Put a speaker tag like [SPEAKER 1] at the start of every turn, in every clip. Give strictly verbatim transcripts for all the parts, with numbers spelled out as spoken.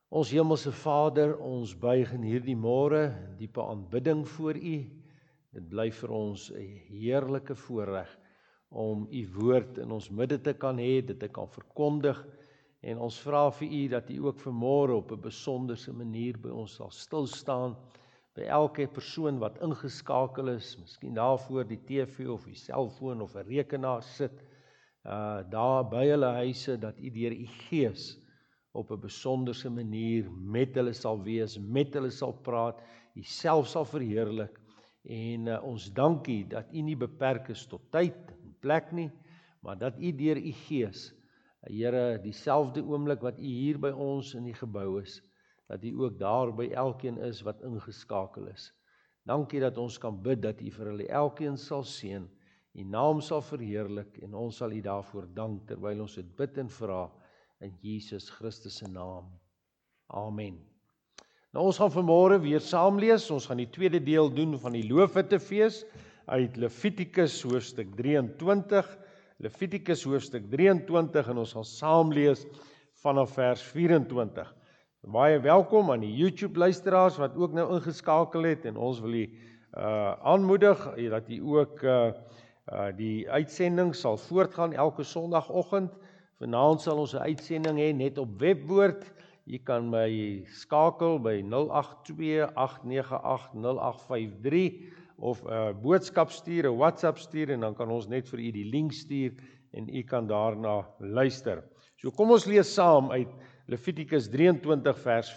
[SPEAKER 1] Ons hemelse Vader, ons buig in hierdie môre in diepe aanbidding voor U. Dit bly vir ons 'n heerlike voorreg om U woord in ons midde te kan hê, dit te kan verkondig. En ons vra vir U dat U ook vanmôre op 'n besonderse manier by ons sal stil staan, by elke persoon wat ingeskakel is, miskien daar voor die T V of die selfoon of 'n rekenaar sit, uh, daar by hulle huise, dat U deur U Gees op 'n besonderse manier met hulle sal wees, met hulle sal praat, U self sal verheerlik. En uh, ons dank U dat U nie beperk is tot tyd en plek nie, maar dat U deur U Gees, Here, dieselfde oomblik wat U hier by ons in die gebou is, dat U ook daar by elkeen is wat ingeskakel is. Dankie dat ons kan bid dat U vir hulle elkeen sal seën, U naam sal verheerlik en ons sal U daarvoor dank terwyl ons dit bid en vra in Jesus Christus se naam. Amen. Nou ons gaan vanmôre weer saam lees. Ons gaan die tweede deel doen van die Loofhuttefees uit Levitikus hoofstuk drieëntwintig. Levitikus hoofstuk drieëntwintig en ons gaan saam lees vanaf vers vyf-en-twintig. Baie welkom aan die YouTube luisteraars wat ook nou ingeskakel het en ons wil u uh, aanmoedig dat u ook uh, uh, die uitsending sal voortgaan elke Sondagoggend. Vanaand sal ons 'n uitsending hê net op Webwoord. Jy kan my skakel by nul agt twee agt nege agt nul agt vyf drie of 'n uh, boodskap stuur, 'n WhatsApp stuur en dan kan ons net vir u die link stuur en u kan daarna luister. So kom ons lees saam uit Levitikus drieëntwintig vers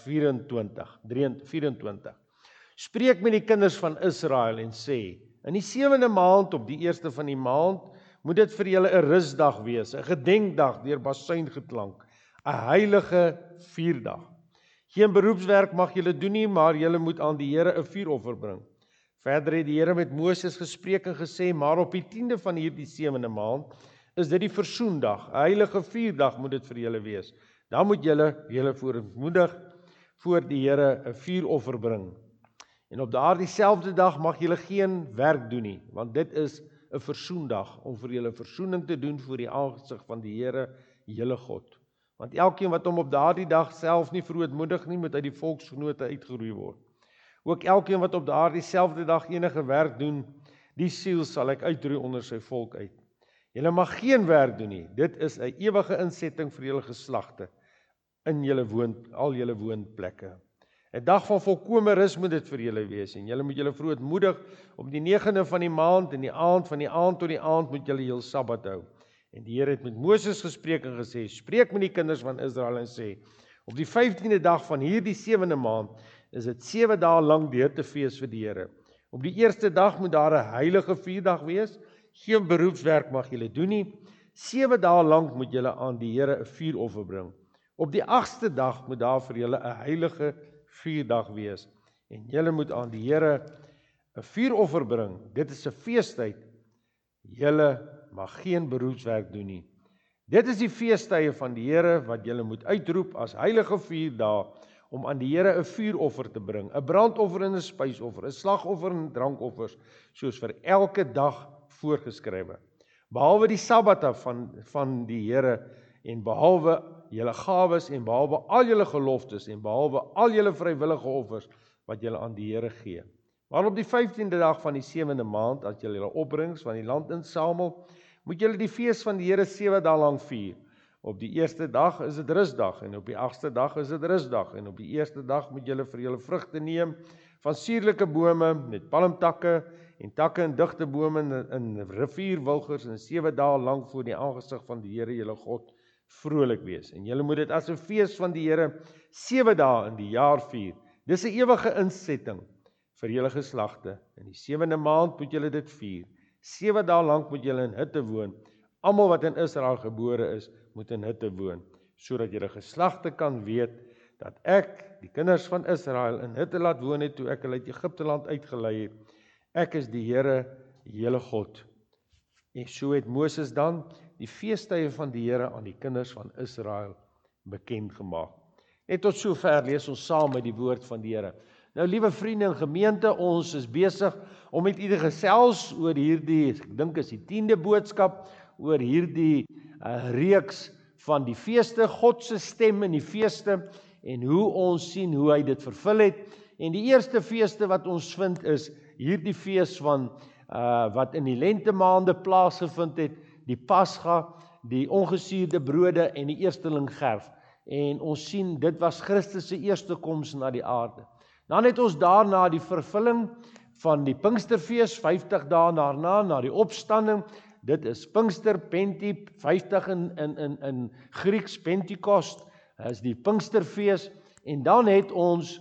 [SPEAKER 1] vyf-en-twintig. Spreek met die kinders van Israel en sê: in die sewende maand op die eerste van die maand moet dit vir julle 'n rusdag wees, 'n gedenkdag deur basuingeklank, 'n heilige vierdag. Geen beroepswerk mag julle doen nie, maar julle moet aan die Here 'n vuuroffer bring. Verder het die Here met Moses gespreek en gesê: maar op die tiende van hierdie sewende maand is dit die versoendag, 'n heilige vierdag moet dit vir julle wees. Dan moet julle julle voormoedig voor die Here 'n vuuroffer bring. En op daardie selfde dag mag julle geen werk doen nie, want dit is 'n versoendag, om vir julle versoening te doen voor die aangesig van die Here, julle God. Want elkeen wat hom op daardie dag self nie verootmoedig nie, moet uit die volksgenote uitgeroei word. Ook elkeen wat op daardie selfde dag enige werk doen, die siel sal ek uitroei onder sy volk uit. Julle mag geen werk doen nie, dit is 'n ewige insetting vir julle geslagte, in julle woon, al julle woonplekke. 'n Dag van volkome rus moet dit vir julle wees, en julle moet julle verootmoedig op die negende van die maand, en die aand van die aand tot die aand moet julle heel Sabbat hou. En die Here het met Moses gespreek en gesê: spreek met die kinders van Israel en sê: op die vyftiende dag van hierdie sewende maand is dit sewe dae lank die hittefees vir die Here. Op die eerste dag moet daar 'n heilige vierdag wees, geen beroepswerk mag julle doen nie. Sewe dae lank moet julle aan die Here 'n vuuroffer bring. Op die agste dag moet daar vir julle 'n heilige vierdag wees, en julle moet aan die Here 'n vuuroffer bring. Dit is 'n feestyd. Julle mag geen beroepswerk doen nie. Dit is die feestydde van die Here wat julle moet uitroep as heilige vierdae, om aan die Here 'n vuuroffer te bring, 'n brandoffer en 'n spysoffer, 'n slagoffer en drankoffers, soos vir elke dag voorgeskrywe. Behalwe die Sabbate van van die Here, en behalwe julle gawes, en behalwe al julle geloftes, en behalwe al julle vrywillige offers wat julle aan die Here gee. Maar op die vyftiende dag van die sewende maand, as julle julle opbrengs van die land insamel, moet julle die fees van die Here sewe dae lank vier. Op die eerste dag is dit rusdag, en op die agste dag is dit rusdag, en op die eerste dag moet julle vir julle vrugte neem van suurlike bome met palmtakke en takke en digte bome in rivierwilgers, en sewe dae lank voor die aangesig van die Here julle God vrolik wees. En julle moet dit as 'n fees van die Here sewe dae in die jaar vier. Dis 'n ewige insetting vir julle geslagte. In die sewende maand moet julle dit vier. Sewe dae lank moet julle in hitte woon. Almal wat in Israel gebore is, moet in hitte woon, sodat julle geslagte kan weet dat ek die kinders van Israel in hitte laat woon het toe ek hulle uit Egipte land uitgelei het. Ek is die Here, julle God. En so het Moses dan die feestydde van die Here aan die kinders van Israel bekend gemaak. Net tot sover lees ons saam met die woord van die Here. Nou, liewe vriende en gemeente, ons is besig om met u te gesels oor hierdie, ek dink is die tiende boodskap, oor hierdie uh, reeks van die feeste, God se stem in die feeste, en hoe ons sien hoe hy dit vervul het. En die eerste feeste wat ons vind is hierdie fees van uh, wat in die lentemaande plaasgevind het, die Pasga, die ongesuurde brode en die eerstelinggerf. En ons sien dit was Christus se eerste koms na die aarde. Dan het ons daarna die vervulling van die Pinksterfees, vyftig dae daarna, na die opstanding. Dit is Pinkster, Penti, vyftig in, in, in, in Grieks, Pentekost, is die Pinksterfees. En dan het ons,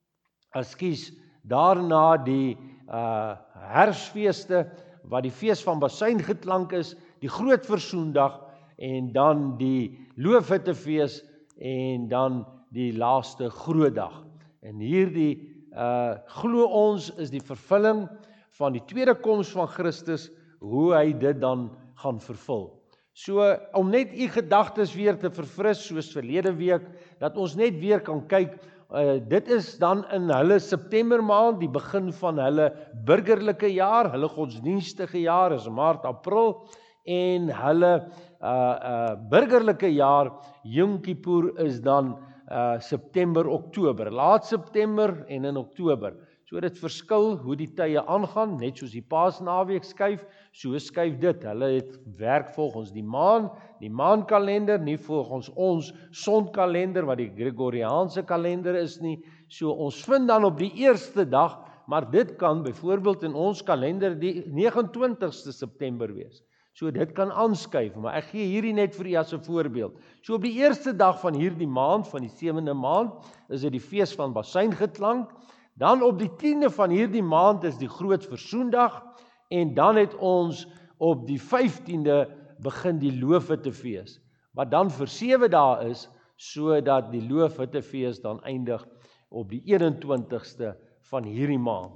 [SPEAKER 1] ekskuus, daarna die uh, Herfsfeeste, wat die fees van Basuingeklank is, die Groot Versoendag, en dan die Loofhuttefees, en dan die laaste Grootdag. En hierdie uh, glo ons is die vervulling van die tweede koms van Christus, hoe hy dit dan gaan vervul. So, om net u gedagtes weer te verfris, soos verlede week, dat ons net weer kan kyk, uh, dit is dan in hulle September maand, die begin van hulle burgerlike jaar, hulle godsdienstige jaar is Maart, April, en hulle uh, uh, burgerlike jaar, Yom Kippur, is dan uh, September, Oktober, laat September en in Oktober. So dit verskil hoe die tye aangaan, net soos die Paasnaweek skuif, so skuif dit. Hulle het werk volgens die maan, die maankalender, nie volgens ons sonkalender, wat die Gregoriaanse kalender is nie. So ons vind dan op die eerste dag, maar dit kan byvoorbeeld in ons kalender die negenentwintigste September wees. So dit kan aanskuif, maar ek gee hierdie net vir u as 'n voorbeeld. So op die eerste dag van hierdie maand, van die sewende maand, is dit die fees van Basuingeklank. Dan op die tiende van hierdie maand is die Groot Versoendag, en dan het ons op die vyftiende begin die Loofhuttefees, wat dan vir sewe dae is, sodat die Loofhuttefees dan eindig op die eenentwintigste van hierdie maand,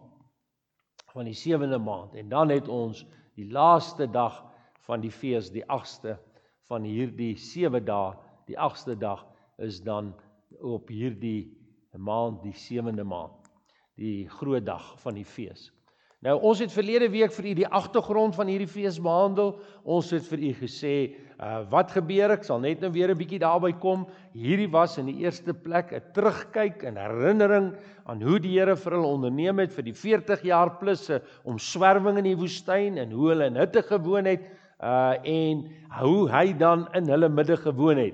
[SPEAKER 1] van die sewende maand, en dan het ons die laaste dag van die fees, die agste van hierdie sewe dae, die agste dag is dan op hierdie maand, die sewende maand, die groot dag van die fees. Nou, ons het verlede week vir u die agtergrond van hierdie fees behandel. Ons het vir u gesê, uh, wat gebeur, ek sal net nou weer 'n bietjie daarby kom. Hierdie was in die eerste plek 'n terugkyk en herinnering aan hoe die Here vir hulle onderneem het vir die veertig jaar plus 'n omswerwing in die woestyn en hoe hulle in hitte gewoon het uh, en hoe hy dan in hulle midde gewoon het.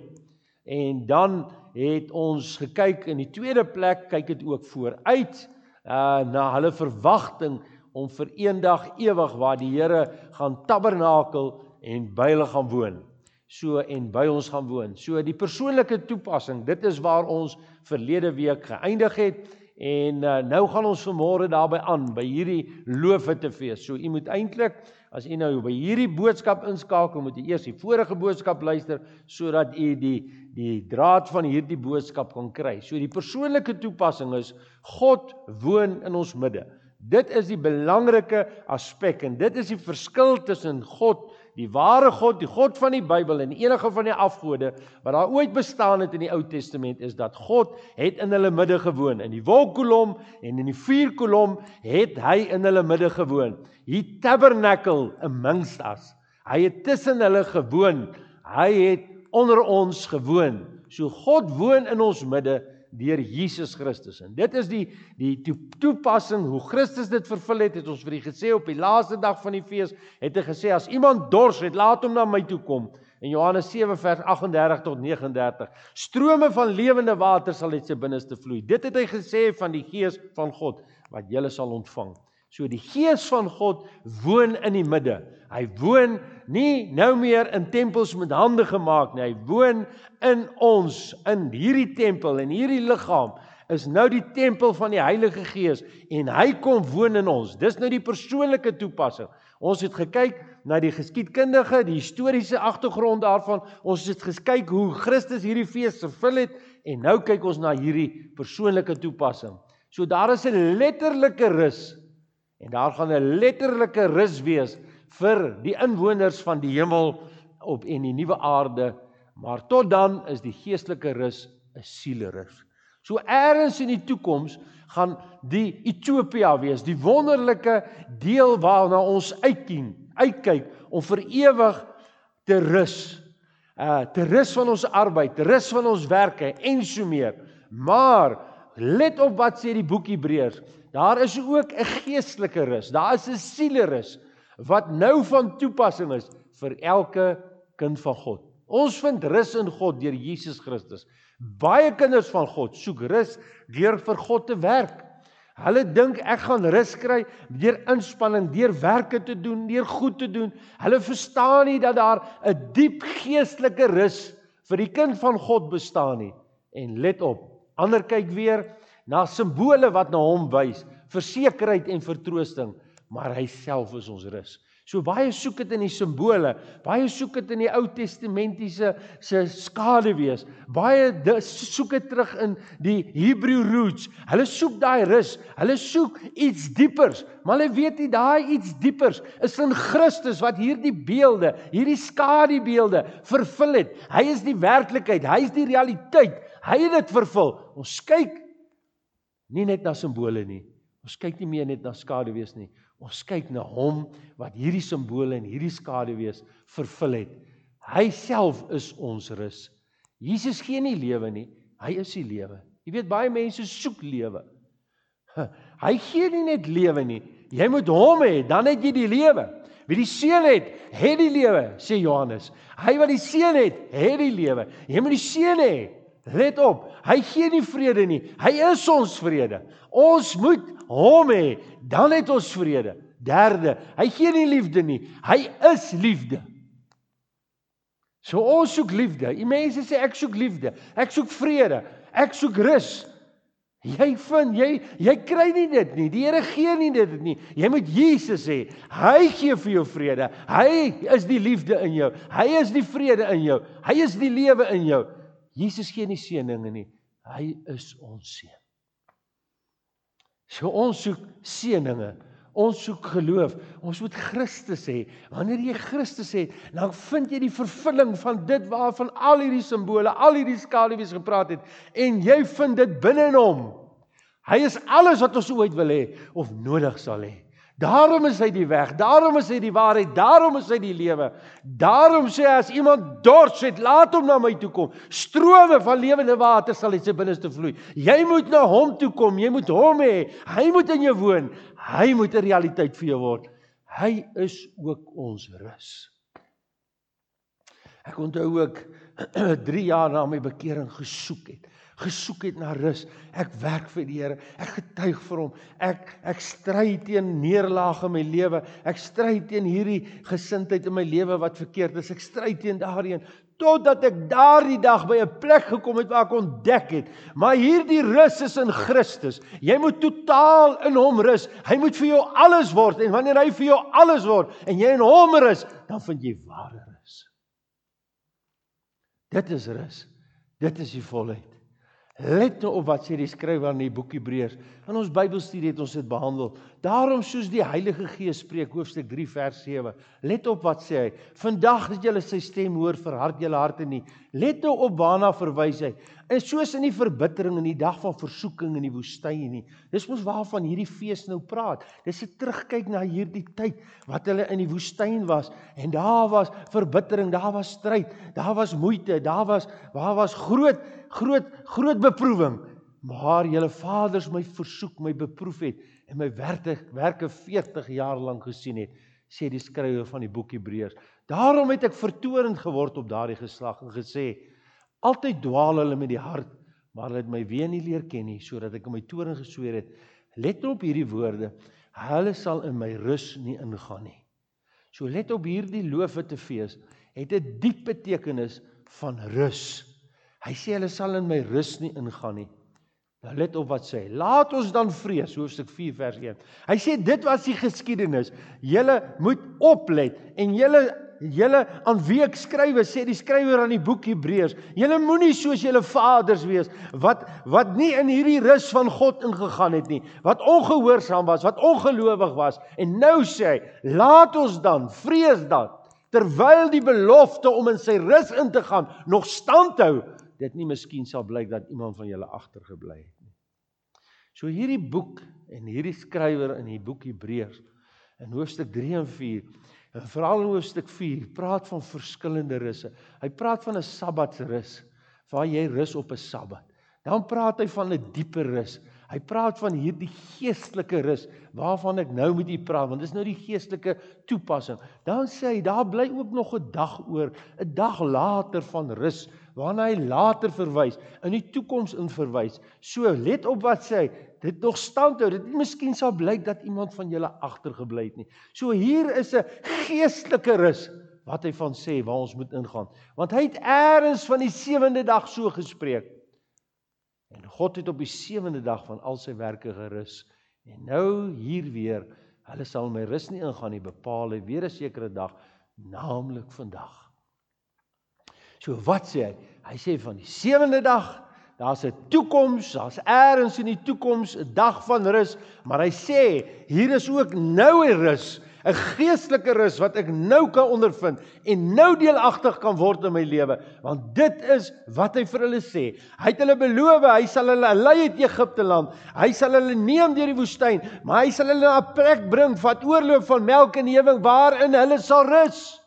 [SPEAKER 1] En dan het ons gekyk in die tweede plek, kyk dit ook vooruit uh, na hulle verwagting om vir eendag ewig waar die Here gaan tabernakel en by hulle gaan woon. So en by ons gaan woon. So die persoonlike toepassing, dit is waar ons verlede week geëindig het. En uh, nou gaan ons vanmôre daarby aan, by hierdie Loofhuttefees. So u moet eintlik, as u nou by hierdie boodskap inskakel, moet u eers die vorige boodskap luister, sodat u die, die draad van hierdie boodskap kan kry. So die persoonlike toepassing is, God woon in ons midde. Dit is die belangrike aspek, en dit is die verskil tussen God, die ware God, die God van die Bybel, en enige van die afgode, wat daar ooit bestaan het in die Ou Testament, is dat God het in hulle midde gewoon. In die wolkkolom en in die vuurkolom het hy in hulle midde gewoon. He tabernacle amongst us. Hy het tussen hulle gewoon. Hy het onder ons gewoon. So God woon in ons midde, deur Jesus Christus. En dit is die, die toepassing, hoe Christus dit vervul het, het ons vir u gesê, op die laaste dag van die fees, het hy gesê, as iemand dors het, laat hom na my toe kom. In Johannes sewe vers agt en dertig tot nege en dertig. Strome van lewende water sal uit sy binneste vloei. Dit het hy gesê van die Gees van God, wat julle sal ontvang. So die Gees van God woon in die midde. Hy woon nie nou meer in tempels met hande gemaak nie. Hy woon in ons, in hierdie tempel, in hierdie liggaam, is nou die tempel van die Heilige Gees, en hy kom woon in ons. Dis nou die persoonlike toepassing. Ons het gekyk na die geskiedkundige, die historiese agtergrond daarvan. Ons het gekyk hoe Christus hierdie fees vervul het, en nou kyk ons na hierdie persoonlike toepassing. So daar is 'n letterlike rus, en daar gaan 'n letterlike rus wees vir die inwoners van die hemel op en die nuwe aarde, maar tot dan is die geestelike rus 'n sielerus. So ergens in die toekoms gaan die Ethiopië wees, die wonderlike deel waarna ons uitkyk, uitkyk om vir ewig te rus, uh, te rus van ons arbeid, te rus van ons werke en so meer, Maar let op wat sê die boek Hebreërs. Daar is ook 'n geestelike rus. Daar is 'n sielerus wat nou van toepassing is vir elke kind van God. Ons vind rus in God deur Jesus Christus. Baie kinders van God soek rus deur vir God te werk. Hulle dink ek gaan rus kry deur inspanning, deur werke te doen, deur goed te doen. Hulle verstaan nie dat daar 'n diep geestelike rus vir die kind van God bestaan nie. En let op, ander kyk weer na simbole wat na hom wys, versekerheid en vertroosting, maar hy self is ons rus. So baie soek dit in die simbole, baie soek dit in die Ou Testamentiese se skaduwees, baie soek dit terug in die Hebrew roots. Hulle soek daai rus, hulle soek iets diepers, maar hulle weet nie daai iets diepers is in Christus wat hierdie beelde, hierdie skadubeelde vervul het. Hy is die werklikheid, hy is die realiteit, hy het dit vervul. Ons kyk nie net na simbole nie, ons kyk nie meer net na skaduwees nie. Ons kyk na hom wat hierdie simbole en hierdie skaduwees vervul het. Hy self is ons rus. Jesus gee nie lewe nie, hy is die lewe. Jy weet, baie mense soek lewe. Hy gee nie net lewe nie, jy moet hom hê, dan het jy die lewe. Wie die Seun het, het die lewe, sê Johannes. Hy wat die Seun het, het die lewe. Jy moet die Seun hê. Let op, hy gee nie vrede nie, hy is ons vrede. Ons moet hom hê, dan het ons vrede. Derde, hy gee nie liefde nie, hy is liefde. So ons soek liefde. Die mense sê ek soek liefde, ek soek vrede, ek soek rus. Jy vind, jy, jy kry nie dit nie, die Here gee nie dit nie. Jy moet Jesus hê, hy gee vir jou vrede, hy is die liefde in jou, hy is die vrede in jou, hy is die lewe in jou. Jesus gee nie seëninge nie, hy is ons seën. So ons soek seëninge, ons soek geloof, ons moet Christus hê. Wanneer jy Christus het, dan vind jy die vervulling van dit waarvan al hierdie simbole, al hierdie skaduwees gepraat het, en jy vind dit binne in hom. Hy is alles wat ons ooit wil hê, of nodig sal hê. Daarom is hy die weg, daarom is hy die waarheid, daarom is hy die lewe. Daarom sê hy, as iemand dors het, laat hom na my toe kom. Strome van lewende water sal uit sy binneste vloei. Jy moet na hom toe kom, jy moet hom hê, hy moet in jou woon, hy moet 'n realiteit vir jou word. Hy is ook ons rus. Ek onthou ook drie jaar na my bekering gesoek het. gesoek het na rus. Ek werk vir die Here, ek getuig vir hom, ek, ek stry teen neerlaag in my lewe, ek stry teen hierdie gesindheid in my lewe wat verkeerd is, ek stry teen daarin, totdat ek daardie dag by 'n plek gekom het waar ek ontdek het, maar hierdie rus is in Christus. Jy moet totaal in hom rus, hy moet vir jou alles word, en wanneer hy vir jou alles word, en jy in hom rus, dan vind jy ware rus. Dit is rus, dit is die volheid. Let nou op wat sê die skrywer in die boek Hebreërs. In ons Bybelstudie het ons dit behandel. Daarom soos die Heilige Gees spreek, hoofstuk drie vers sewe. Let op wat sê hy. Vandag dat julle sy stem hoor, verhard julle harte nie. Let nou op waarna verwys hy. En soos in die verbittering in die dag van versoeking in die woestyn nie. Dis mos waarvan hierdie fees nou praat. Dis 'n terugkyk na hierdie tyd wat hulle in die woestyn was, en daar was verbittering, daar was stryd, daar was moeite, daar was daar was groot groot groot beproewing. Maar julle vaders my versoek, my beproef het en my werke werke veertig jaar lank gesien het, sê die skrywer van die boek Hebreërs. Daarom het ek vertorend geword op daardie geslag en gesê, altyd dwaal hulle met die hart, maar hulle het my weer nie leer ken nie, sodat ek in my toorn gesweer het. Let op hierdie woorde, hulle sal in my rus nie ingaan nie. So let op hierdie loofhuttefees, het 'n diep betekenis van rus. Hy sê hulle sal in my rus nie ingaan nie. Nou let op wat sê hy. Laat ons dan vrees, hoofstuk vier vers een. Hy sê dit was die geskiedenis. Julle moet oplet en julle Julle aan wie ek skrywe, sê die skrywer aan die boek Hebreërs, julle moenie soos julle vaders wees, wat, wat nie in hierdie rus van God ingegaan het nie, wat ongehoorsaam was, wat ongelowig was, en nou sê hy, laat ons dan, vrees dan, terwyl die belofte om in sy rus in te gaan, nog stand hou, dit nie miskien sal blyk dat iemand van julle agtergebly het nie. So hierdie boek, en hierdie skrywer in die boek Hebreërs, in hoofstuk drie en vier, en veral in hoofstuk vier, praat van verskillende russe. Hy praat van 'n sabbatsrus, waar jy rus op 'n sabbat. Dan praat hy van 'n dieper rus. Hy praat van hierdie geestelike rus, waarvan ek nou met u praat, want dis nou die geestelike toepassing. Dan sê hy, daar bly ook nog 'n dag oor, 'n dag later van rus, waarna hy later verwys, in die toekoms in verwys. So, let op wat sê hy, dit nog stand hou, dit miskien sal blyk dat iemand van julle agtergebly het nie. So hier is 'n geestelike rus, wat hy van sê, waar ons moet ingaan. Want hy het eers van die sewende dag so gespreek. En God het op die sewende dag van al sy werke gerus. En nou hier weer, hulle sal my rus nie ingaan nie, bepaal hy weer 'n sekere dag, naamlik vandag. So wat sê hy? Hy sê van die sewende dag, daar's 'n toekoms, daar's eers in die toekoms 'n dag van rus, maar hy sê, hier is ook nou 'n rus, 'n geestelike rus wat ek nou kan ondervind en nou deelagtig kan word in my lewe, want dit is wat hy vir hulle sê. Hy het hulle beloof, hy sal hulle lei uit Egipte land, hy sal hulle neem deur die woestyn, maar hy sal hulle na 'n plek bring wat oorloop van melk en honing, waarin hulle sal rus.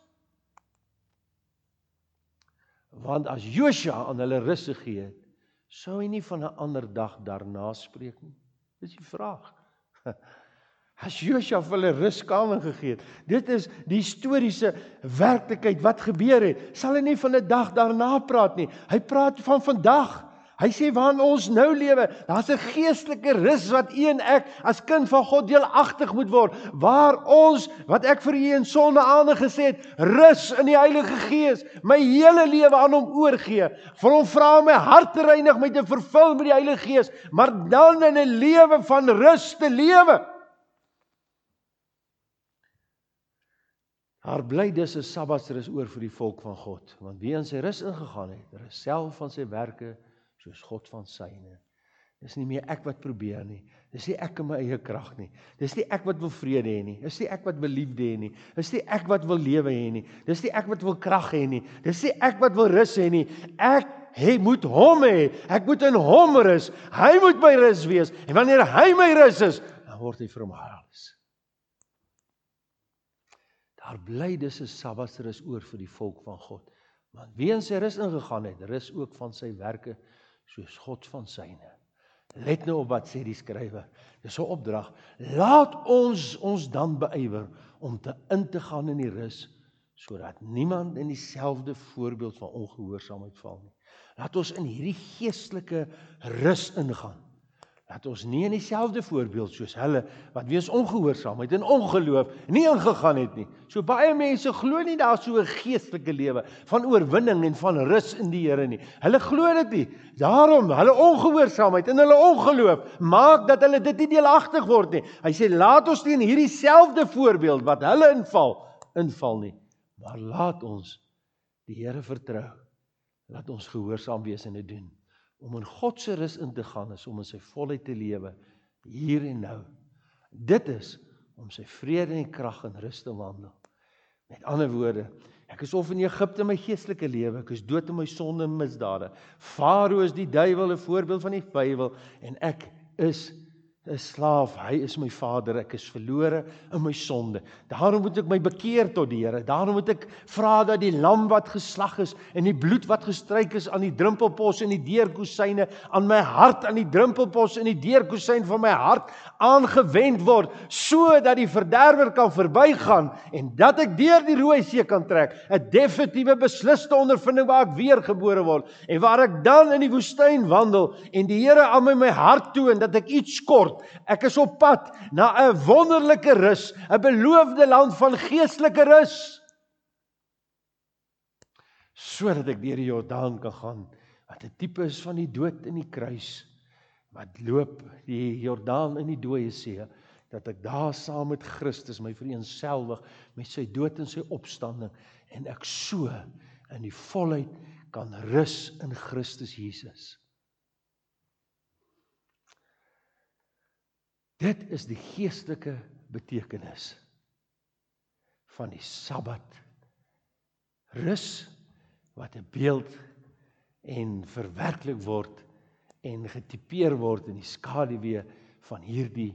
[SPEAKER 1] Want as Josua aan hulle rus gegee het, sou hy nie van 'n ander dag daarna spreek nie. Dis die vraag. As Josua vir hulle ruskamer gegee het, dit is die historiese werklikheid wat gebeur het, sal hy nie van 'n dag daarna praat nie. Hy praat van vandag. Hy sê waarin ons nou lewe, daar's 'n geestelike rus wat u en ek as kind van God deelagtig moet word, waar ons, wat ek vir u in sonde aande gesê het, rus in die Heilige Gees, my hele lewe aan hom oorgee, vir hom vra om my hart te reinig, my te vervul met die Heilige Gees, maar dan in 'n lewe van rus te lewe. Daar bly dus 'n Sabbatsrus oor vir die volk van God, want wie in sy rus ingegaan het, rus self van sy werke, soos God van syne. Dis nie meer ek wat probeer nie. Dis nie ek in my eie krag nie. Dis nie ek wat wil vrede hê nie. Dis nie ek wat wil liefde hê nie. Dis nie ek wat wil lewe hê nie. Dis nie ek wat wil krag hê nie. Dis nie ek wat wil rus hê nie. Ek hy moet hom hê. Ek moet in hom rus. Hy moet my rus wees. En wanneer hy my rus is, dan word hy vir hom alles. Daar bly dus 'n Sabbatsrus oor vir die volk van God. Want wie in sy rus ingegaan het, rus ook van sy werke, soos God van syne. Let nou op wat sê die skrywer. Dis 'n opdrag. Laat ons ons dan beywer om te in te gaan in die rus, sodat niemand in dieselfde voorbeeld van ongehoorsaamheid val nie. Laat ons in hierdie geestelike rus ingaan. Laat ons nie in dieselfde voorbeeld soos hulle, wat wees ongehoorsaamheid en ongeloof, nie ingegaan het nie. So baie mense glo nie daar so 'n geestelike lewe van oorwinning en van rus in die Here nie. Hulle glo dit nie. Daarom, hulle ongehoorsaamheid en hulle ongeloof maak dat hulle dit nie deelagtig word nie. Hy sê, laat ons nie in hierdie selfde voorbeeld wat hulle inval, inval nie. Maar laat ons die Here vertrou. Laat ons gehoorsaam wees en dit doen. Om in God se rus in te gaan is om in sy volheid te lewe, hier en nou. Dit is om sy vrede en krag en rus te wandel. Met ander woorde, ek is of in Egipte my geestelike lewe, ek is dood in my sonde en misdade. Farao is die duiwel, 'n voorbeeld van die Bybel, en ek is 'n slaaf, hy is my vader, ek is verlore in my sonde. Daarom moet ek my bekeer tot die Here, daarom moet ek vra dat die lam wat geslag is, en die bloed wat gestryk is aan die drempelpos en die deurkusyne, aan my hart, aan die drempelpos en die deurkusyn van my hart, aangewend word, so dat die verderwer kan verbygaan, en dat ek deur die Rooi See kan trek, 'n definitiewe besliste ondervinding waar ek weergebore word, en waar ek dan in die woestyn wandel, en die Here aan my my hart toon, dat ek iets kort. Ek is op pad na 'n wonderlike rus, 'n beloofde land van geestelike rus. Sodat ek deur die Jordaan kan gaan, wat 'n tipe is van die dood in die kruis, wat loop die Jordaan in die dooie see, dat ek daar saam met Christus my vereenselwig met sy dood en sy opstanding, en ek so in die volheid kan rus in Christus Jesus. Dit is die geestelike betekenis van die Sabbat. Rus wat 'n beeld en verwerklik word en getipeer word in die skaduwee van hierdie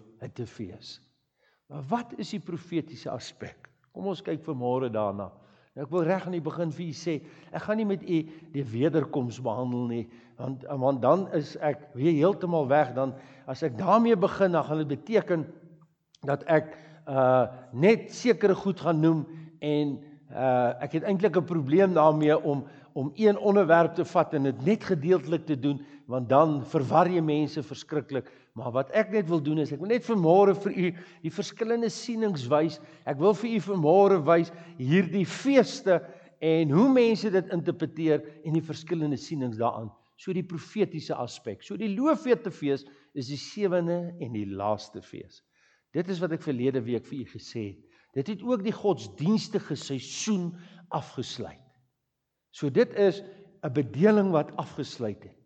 [SPEAKER 1] loofhuttefees. Maar wat is die profetiese aspek? Kom ons kyk vanmôre daarna. Nou, ek wil reg aan die begin vir u sê, ek gaan nie met u die wederkoms behandel nie, want, want dan is ek weer heeltemal weg, dan as ek daarmee begin, dan gaan dit beteken dat ek uh, net sekere goed gaan noem en uh, ek het eintlik 'n probleem daarmee om om een onderwerp te vat en dit net gedeeltelik te doen, want dan verwar jy mense verskriklik. Maar wat ek net wil doen is, ek wil net vanmôre vir u die verskillende sienings wys. Ek wil vir u vanmôre wys hierdie feeste en hoe mense dit interpreteer en die verskillende sienings daaraan. So die profetiese aspek. So die Loofeetefees is die sewende en die laaste fees. Dit is wat ek verlede week vir u gesê het. Dit het ook die godsdienstige seisoen afgesluit. So dit is 'n bedeling wat afgesluit het.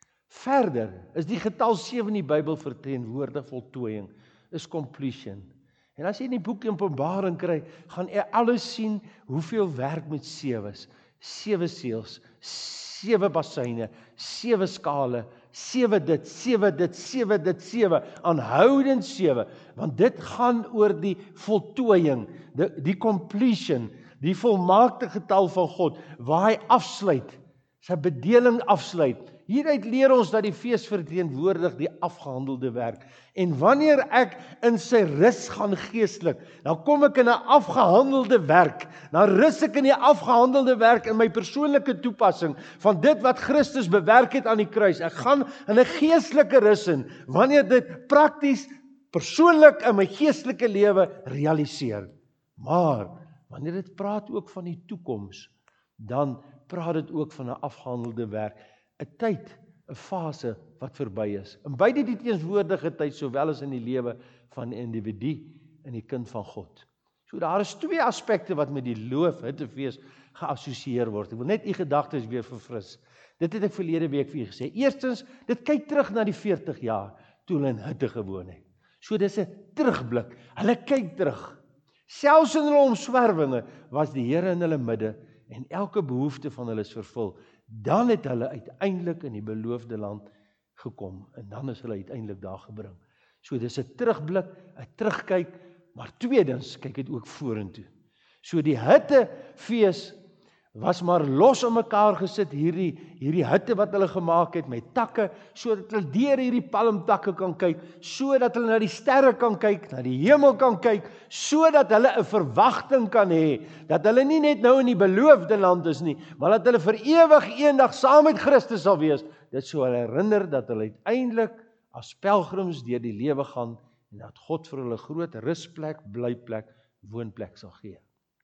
[SPEAKER 1] Verder is die getal sewe in die Bybel verteenwoordig voltooiing, is completion. En as jy in die boek Openbaring kry, gaan jy alles sien hoeveel werk met sewes, sewe seels, sewe basyne, sewe skale, sewe dit, sewe dit, sewe dit, sewe, aanhoudend sewe, want dit gaan oor die voltooiing, die, die completion, die volmaakte getal van God, waar hy afsluit, sy bedeling afsluit. Hieruit leer ons dat die fees verteenwoordig die afgehandelde werk. En wanneer ek in sy rus gaan geestelik, dan kom ek in 'n afgehandelde werk. Dan rus ek in die afgehandelde werk in my persoonlike toepassing van dit wat Christus bewerk het aan die kruis. Ek gaan in 'n geestelike rus in, wanneer dit prakties, persoonlik in my geestelike lewe realiseer. Maar wanneer dit praat ook van die toekoms, dan praat dit ook van 'n afgehandelde werk. 'n tyd, 'n fase wat verby is. In beide die teenswoordige tyd, sowel as in die lewe van 'n individu en die kind van God. So daar is twee aspekte wat met die Loofhuttefees geassosieer word. Ek wil net u gedagtes weer verfris. Dit het ek verlede week vir u gesê. Eerstens, dit kyk terug na die veertig jaar toe hulle in hutte gewoon het. So dis 'n terugblik. Hulle kyk terug. Selfs in hulle omswerwinge was die Here in hulle midde en elke behoefte van hulle is vervul. Dan het hulle uiteindelik in die beloofde land gekom en dan is hulle uiteindelik daar gebring. So dis 'n terugblik, 'n terugkyk, maar tweedens kyk dit ook vorentoe. So die Huttefees was maar los om mekaar gesit, hierdie hierdie hutte wat hulle gemaak het met takke, sodat hulle deur hierdie palmtakke kan kyk, sodat hulle na die sterre kan kyk, na die hemel kan kyk, sodat hulle 'n verwagting kan hê dat hulle nie net nou in die beloofde land is nie, maar dat hulle vir ewig eendag saam met Christus sal wees. Dit sou hulle herinner dat hulle uiteindelik as pelgrims deur die lewe gaan en dat God vir hulle groot rusplek, blyplek, woonplek sal gee.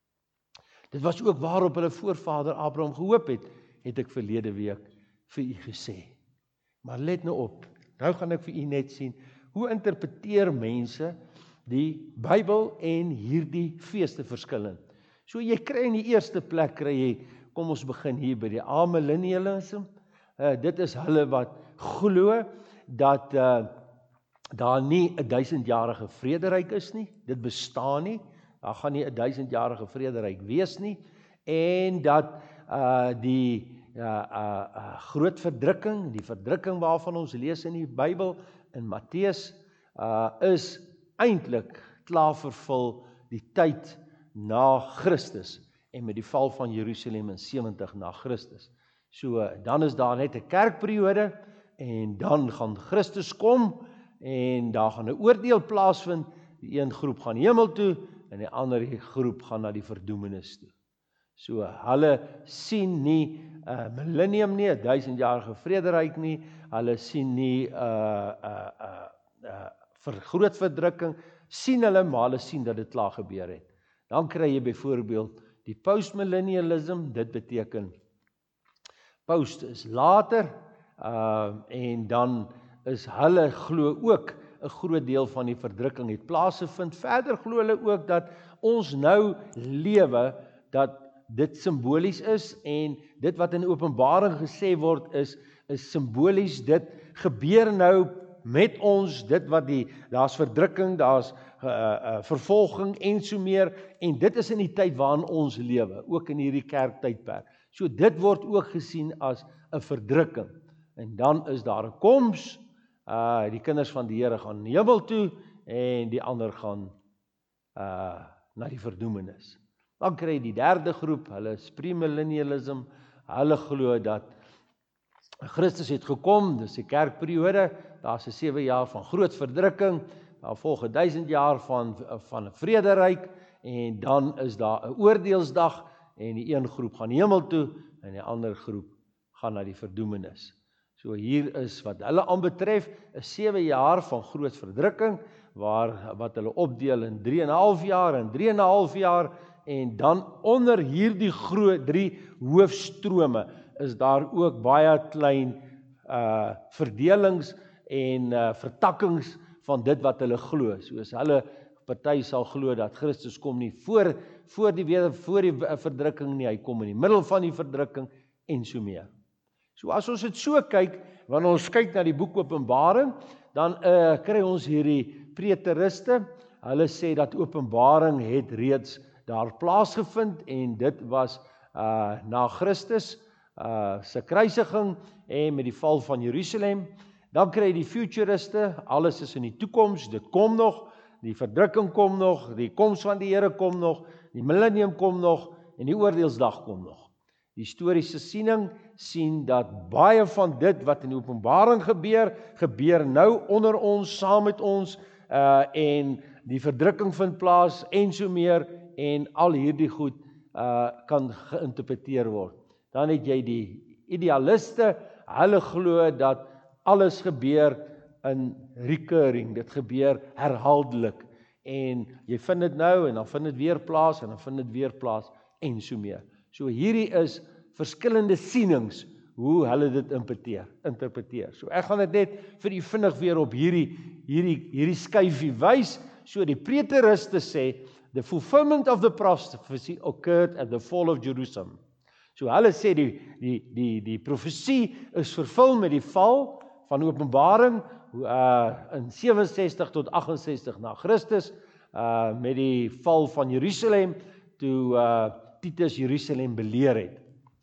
[SPEAKER 1] Dit was ook waarop hulle voorvader Abraham gehoop het, het ek verlede week vir u gesê. Maar let nou op, nou gaan ek vir u net sien, hoe interpreteer mense die Bybel en hierdie feeste verskillend. So jy kry in die eerste plek, kry jy, kom ons begin hier by die amillennialism. Uh, dit is hulle wat glo dat uh, daar nie 'n duisendjarige vrederyk is nie, dit bestaan nie. Daar gaan nie 'n duisendjarige vrederyk wees nie, en dat uh, die uh, uh, uh, groot verdrukking, die verdrukking waarvan ons lees in die Bybel, in Matteus, uh, is eintlik klaar vervul die tyd na Christus, en met die val van Jerusalem in sewentig na Christus. So, dan is daar net 'n kerkperiode, en dan gaan Christus kom, en daar gaan 'n oordeel plaasvind, die een groep gaan hemel toe, en die ander groep gaan na die verdoemenis toe. So, hulle sien nie 'n uh, millennium nie, 'n duisendjarige vrederyk nie, hulle sien nie 'n uh, uh, uh, uh, vir groot verdrukking, sien hulle, maar hulle sien dat dit klaar gebeur het. Dan kry jy byvoorbeeld die postmillennialism, dit beteken, post is later, uh, en dan is hulle glo ook, 'n groot deel van die verdrukking het plaasgevind. Verder glo hulle ook dat ons nou lewe, dat dit simbolies is, en dit wat in Openbaring gesê word is, is simbolies, dit gebeur nou met ons, dit wat die, daar's verdrukking, daar's uh, uh, vervolging en so meer, en dit is in die tyd waarin ons lewe, ook in hierdie kerktydperk. So dit word ook gesien as 'n verdrukking, en dan is daar 'n koms, Uh, die kinders van die Here gaan hemel toe, en die ander gaan uh, na die verdoemenis. Dan kry jy die derde groep, hulle is premillennialism, hulle glo dat Christus het gekom, dis die kerkperiode, daar's 'n sewe jaar van groot verdrukking, daar volg duisend jaar van van 'n vrederyk, en dan is daar 'n oordeelsdag, en die een groep gaan hemel toe, en die ander groep gaan na die verdoemenis. So hier is wat hulle aanbetref, 'n sewe jaar van groot verdrukking, waar wat hulle opdeel in drie en 'n half jaar en drie en 'n half jaar, en dan onder hierdie groot drie hoofstrome is daar ook baie klein uh, verdelings en uh, vertakkings van dit wat hulle glo. Soos hulle party sal glo dat Christus kom nie voor voor die weer voor die verdrukking nie, hy kom in die middel van die verdrukking en so meer. So as ons dit so kyk, wanneer ons kyk na die boek Openbaring, dan uh, kry ons hierdie preteriste. Hulle sê dat Openbaring het reeds daar plaasgevind, en dit was uh, na Christus uh, se kruisiging en met die val van Jerusalem. Dan kry jy die futuriste, alles is in die toekoms, dit kom nog, die verdrukking kom nog, die koms van die Here kom nog, die millennium kom nog, en die oordeelsdag kom nog. Die historiese siening sien dat baie van dit wat in die Openbaring gebeur, gebeur nou onder ons, saam met ons, uh, en die verdrukking vind plaas, en so meer, en al hierdie goed uh, kan geïnterpreteer word. Dan het jy die idealiste, hulle glo dat alles gebeur in recurring, dit gebeur herhaaldelik, en jy vind dit nou, en dan vind dit weer plaas, en dan vind dit weer plaas, en so meer. So hierdie is verskillende sienings, hoe hulle dit interpreteer. interpreteer. So ek gaan dit net vir u vinnig weer op hierdie, hierdie, hierdie skyfie wys. So die preteriste sê, the fulfillment of the prophecy occurred at the fall of Jerusalem. So hulle sê die, die, die, die profesie is vervul met die val van Openbaring, uh, in sewe-en-sestig tot agt-en-sestig na Christus, uh, met die val van Jerusalem, toe uh, Titus Jerusalem beleer het.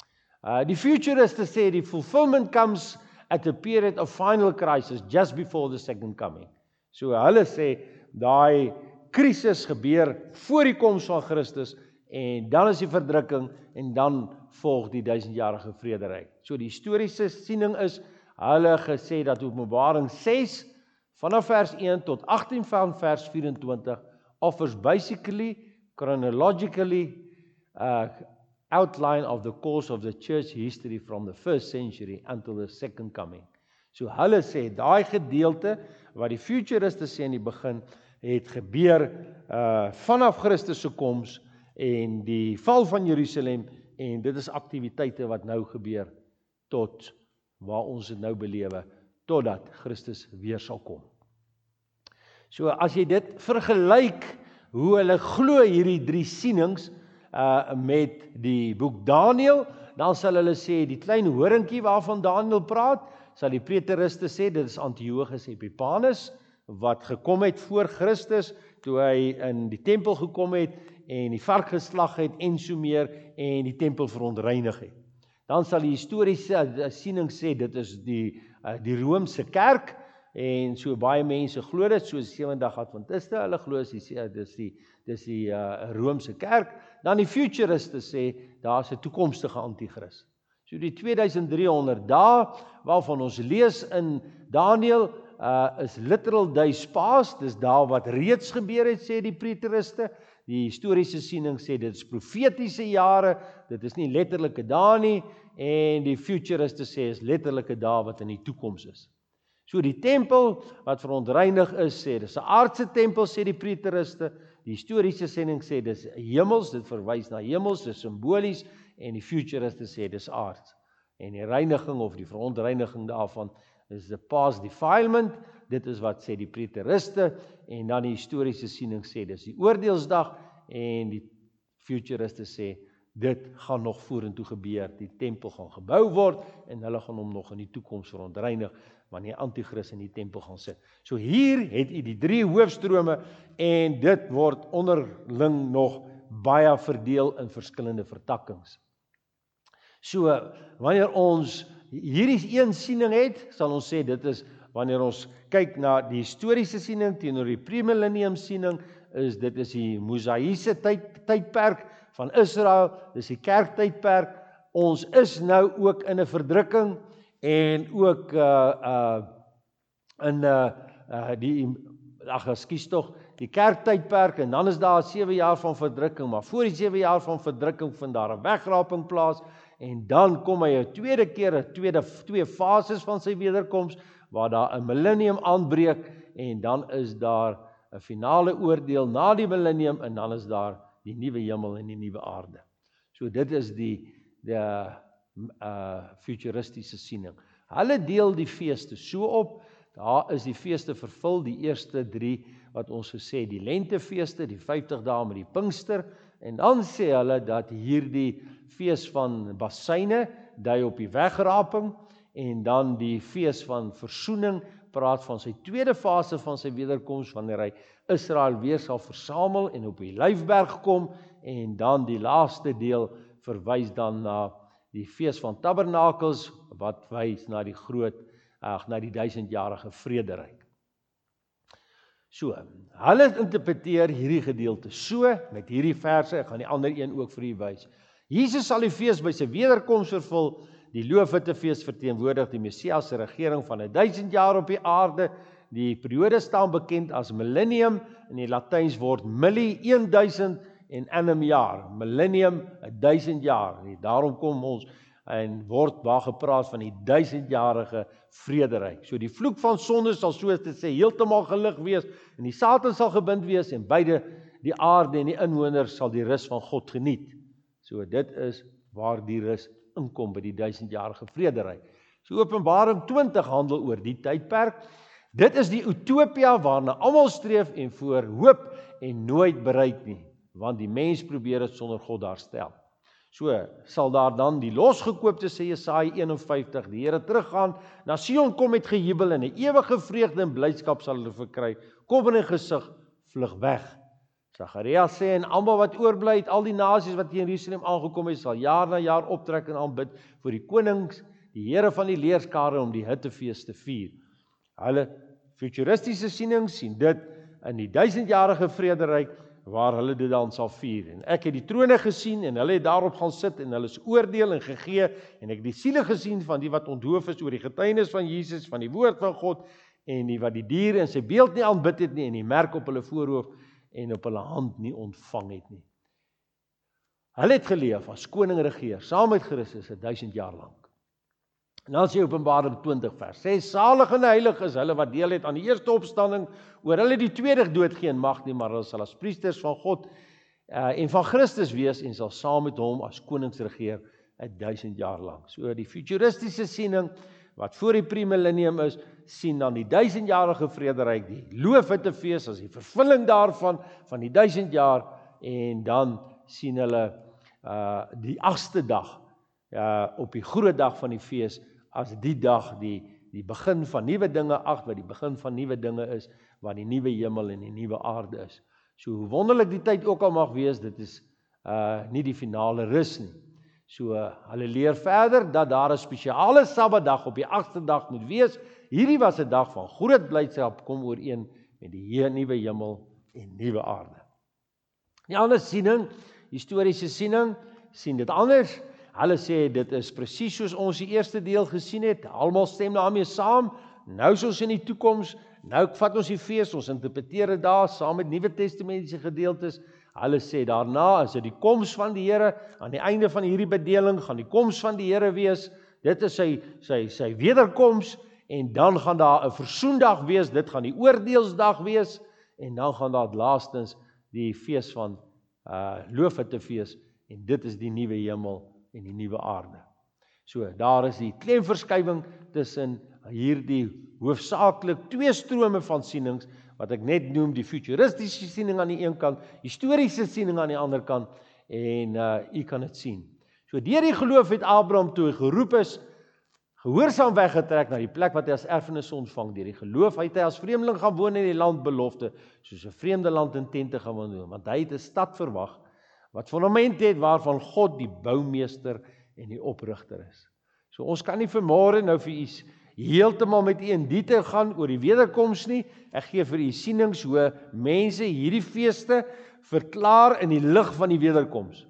[SPEAKER 1] Uh, die futuriste sê die fulfillment comes at a period of final crisis, just before the second coming. So hulle sê, daai krisis gebeur voor die koms van Christus, en dan is die verdrukking, en dan volg die duisendjarige vrederyk. So die historiese siening is, hulle gesê dat Openbaring ses, vanaf vers een tot agttien van vers vyf-en-twintig, offers basically, chronologically, uh, outline of the course of the church history from the first century until the second coming. So hulle sê, daai gedeelte, wat die futuriste sê in die begin, het gebeur uh, vanaf Christus se koms, en die val van Jerusalem, en dit is aktiwiteite wat nou gebeur, tot waar ons dit nou belewe, totdat Christus weer sal kom. So as jy dit vergelyk, hoe hulle glo hierdie drie sienings, uh, met die boek Daniël, dan sal hulle sê, die klein horingkie waarvan Daniël praat, sal die preteriste sê, dit is Antiochus Epiphanes, wat gekom het voor Christus, toe hy in die tempel gekom het, en die vark geslag het, en so meer, en die tempel verontreinig het. Dan sal die historiese siening sê, dit is die, die Romeinse kerk, en so baie mense glo dit, soos die Sewendag Adventiste, hulle glo dis die, dis die, dis die uh, Romeinse kerk. Dan die futuriste sê, daar is 'n toekomstige antichrist. So die twee duisend drie honderd dae, waarvan ons lees in Daniël, uh, is literal days past, dis daar wat reeds gebeur het, sê die preteriste. Die historiese siening sê, dit is profetiese jare, dit is nie letterlike dae nie, en die futuriste sê, is letterlike dae wat in die toekoms is. So die tempel wat verontreinig is, sê, dis 'n aardse tempel, sê die preteriste. Die historiese siening sê, dis hemels, dit verwys na hemels, dis simbolies, en die futuriste sê, dis aards. En die reiniging of die verontreiniging daarvan is the past defilement, dit is wat sê die preteriste, en dan die historiese siening sê, dis die oordeelsdag, en die futuriste sê, dit gaan nog vorentoe gebeur, die tempel gaan gebou word, en hulle gaan hom nog in die toekoms verontreinig, wanneer Antichrist in die tempel gaan sit. So hier het u die drie hoofstrome, en dit word onderling nog baie verdeel in verskillende vertakkings. So, wanneer ons hierdie een siening het, sal ons sê, dit is, wanneer ons kyk na die historiese siening, teenoor die premillennium siening, is dit is die Mosaïese tyd, tydperk, van Israel, dis die kerktydperk. Ons is nou ook in 'n verdrukking en ook uh uh in uh, uh die ag ekskuus tog, die kerktydperk en dan is daar sewe jaar van verdrukking, maar voor die sewe jaar van verdrukking vind daar 'n wegraping plaas en dan kom hy 'n tweede keer, 'n tweede twee fases van sy wederkoms waar daar 'n millennium aanbreek en dan is daar 'n finale oordeel na die millennium en dan is daar die nuwe hemel en die nuwe aarde. So dit is die die uh, futuristiese siening. Hulle deel die feeste so op, daar is die feeste vervul, die eerste drie wat ons gesê, die lentefeeste, die vyftig dae met die Pinkster, en dan sê hulle dat hierdie fees van Bassyne dui op die wegraping, en dan die fees van versoening praat van sy tweede fase van sy wederkoms, wanneer hy Israel weer sal versamel en op die Olyfberg kom, en dan die laaste deel verwys dan na die fees van Tabernakels, wat wys na die groot, ag, na die duisendjarige vrederyk. So, hulle interpreteer hierdie gedeelte so, met hierdie verse, ek gaan die ander een ook vir u wys. Jesus sal die fees by sy wederkoms vervul, die loofhuttefees verteenwoordig die Messias se regering van 'n duisend jaar op die aarde. Die periode staan bekend as millennium, in die Latyns word milli duisend en annum jaar, millennium, 'n duisend jaar. En daarom kom ons en word daar gepraat van die duisendjarige vrederyk. So die vloek van sonde sal soos dit sê heeltemal gelig wees en die Satan sal gebind wees en beide die aarde en die inwoners sal die rus van God geniet. So dit is waar die rus inkom by die duisendjarige vrederyk. So Openbaring twintig handel oor die tydperk. Dit is die utopia waarna almal streef en voor hoop en nooit bereik nie, want die mens probeer dit sonder God herstel. So sal daar dan die losgekoopte, sê Jesaja een en vyftig, die Here teruggaan, na Sion kom met gejubel en 'n ewige vreugde en blydskap sal hulle verkry. Kom in 'n gesig, vlug weg. Sagaria sê, en almal wat oorbly uit al die nasies wat hier in Jerusalem aangekom het, sal jaar na jaar optrek en aanbid vir die konings, die Here van die leerskare om die hittefees te vier. Hulle futuristiese siening sien dit in die duisendjarige vrederyk waar hulle dit dan sal vier. En ek het die trone gesien en hulle het daarop gaan sit en hulle is oordeel en gegee en ek het die siele gesien van die wat onthoof is oor die getuienis van Jesus, van die woord van God en die wat die dier en sy beeld nie aanbid het nie en die merk op hulle voorhoof en op hulle hand nie ontvang het nie. Hulle het geleef as koning regeer saam met Christus 'n duisend jaar lank. En dan sê Openbaring twintig vers sê, salig en heilig is hulle wat deel het aan die eerste opstanding, oor hulle die tweede dood geen mag nie, maar hulle sal as priesters van God uh, en van Christus wees en sal saam met hom as konings regeer 'n duisend jaar lank. So die futuristiese siening wat voor die premillennium is, sien dan die duisendjarige vrederyk, die loofhuttefees as die vervulling daarvan van die duisend jaar en dan sien hulle uh, die agste dag uh, op die groot dag van die fees as die dag, die, die begin van nuwe dinge, ag, wat die begin van nuwe dinge is, waar die nuwe hemel en die nuwe aarde is. So hoe wonderlik die tyd ook al mag wees, dit is uh, nie die finale rus nie. So uh, hulle leer verder dat daar 'n spesiale Sabbatdag op die agste dag moet wees. Hierdie was 'n dag van groot blydskap, kom ooreen met die nuwe hemel en nuwe aarde. Die ander siening, historiese siening, sien dit anders. Hulle sê dit is presies soos ons die eerste deel gesien het. Almal stem daarmee saam. Nou is ons in die toekoms. Nou vat ons die fees, ons interpreteer dit daar saam met Nuwe Testamentiese gedeeltes. Hulle sê daarna is dit die koms van die Here. Aan die einde van hierdie bedeling gaan die koms van die Here wees. Dit is sy sy sy wederkoms en dan gaan daar 'n versoendag wees. Dit gaan die oordeelsdag wees en dan gaan daar laastens die fees van uh loofhuttefees en dit is die nuwe hemel en die nuwe aarde. So, daar is die klemverskywing tussen hierdie hoofsaaklik twee strome van sienings, wat ek net noem, die futuristiese siening aan die een kant, historiese siening aan die ander kant, en uh, u kan dit sien. So, deur die geloof het Abraham toe hy geroep is, gehoorsaam weggetrek na die plek wat hy as erfenis ontvang. Deur die geloof het hy as vreemdeling gaan woon in die land belofte, soos 'n vreemde land in tente gaan woon, want hy het 'n stad verwag, wat fondament het waarvan God die boumeester en die oprigter is. So ons kan nie vanmôre nou vir u heeltemal met u in detail gaan oor die wederkoms nie. Ek gee vir u sienings hoe mense hierdie feeste verklaar in die lig van die wederkoms.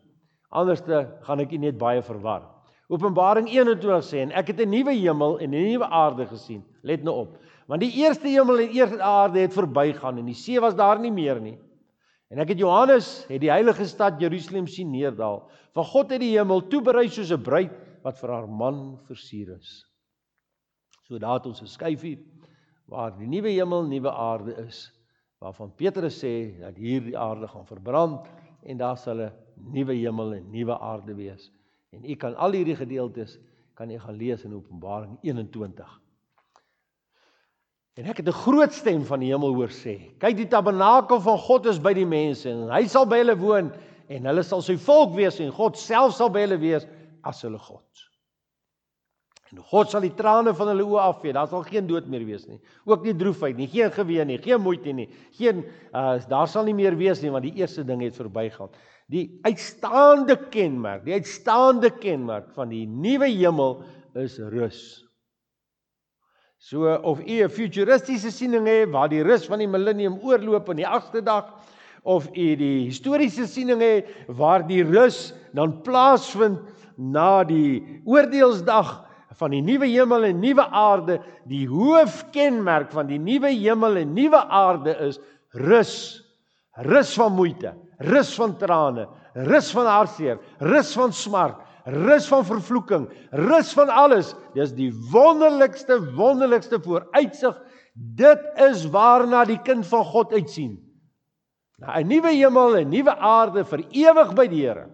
[SPEAKER 1] Anders gaan ek u net baie verwar. Openbaring eenentwintig sê, en ek het 'n nuwe hemel en 'n nuwe aarde gesien. Let nou op. Want die eerste hemel en eerste aarde het verbygaan en die see was daar nie meer nie. En ek het Johannes, het die heilige stad Jerusalem sien neerdal. Van God het die hemel toeberei soos 'n bruid wat vir haar man versier is. So daar het ons 'n skyfie waar die nuwe hemel, nuwe aarde is, waarvan Petrus sê dat hierdie aarde gaan verbrand en daar sal 'n nuwe hemel en nuwe aarde wees. En u kan al hierdie gedeeltes kan u gaan lees in Openbaring eenentwintig. En ek het 'n groot stem van die hemel hoor sê, kyk, die tabernakel van God is by die mense en hy sal by hulle woon en hulle sal sy volk wees en God self sal by hulle wees as hulle God. En God sal die trane van hulle oë afvee, daar sal geen dood meer wees nie, ook nie droefheid nie, geen geween nie, geen moeite nie, geen, uh, daar sal nie meer wees nie, want die eerste ding het verbygaan. Die uitstaande kenmerk, die uitstaande kenmerk van die nuwe hemel is rus. So, of u 'n futuristiese siening het, waar die rus van die millennium oorloop in die agste dag, of u die historiese siening het, waar die rus dan plaasvind na die oordeelsdag van die nuwe hemel en nuwe aarde, die hoofkenmerk van die nuwe hemel en nuwe aarde is rus. Rus van moeite, rus van trane, rus van hartseer, rus van smart, rus van vervloeking, rus van alles. Dis die wonderlikste, wonderlikste vooruitsig. Dit is waarna die kind van God uitsien. Na 'n nuwe hemel en nuwe aarde vir ewig by die Here.